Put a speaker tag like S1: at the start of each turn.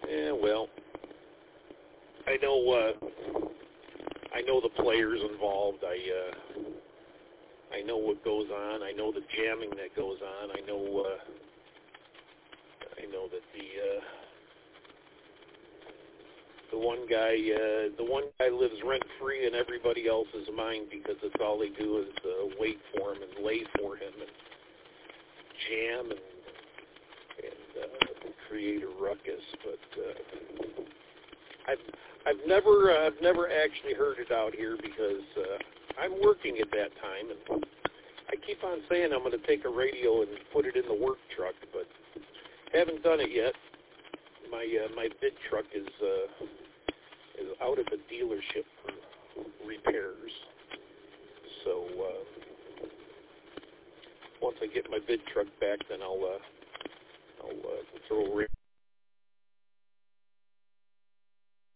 S1: Yeah, well, I know the players involved. I know what goes on. I know the jamming that goes on. I know that the one guy lives rent free in everybody else's mind because it's all they do is wait for him and lay for him and jam and create a ruckus. But I've never actually heard it out here because I'm working at that time, and I keep on saying I'm going to take a radio and put it in the work truck, but haven't done it yet. My bid truck is out of the dealership for repairs. So once I get my bid truck back, then I'll throw a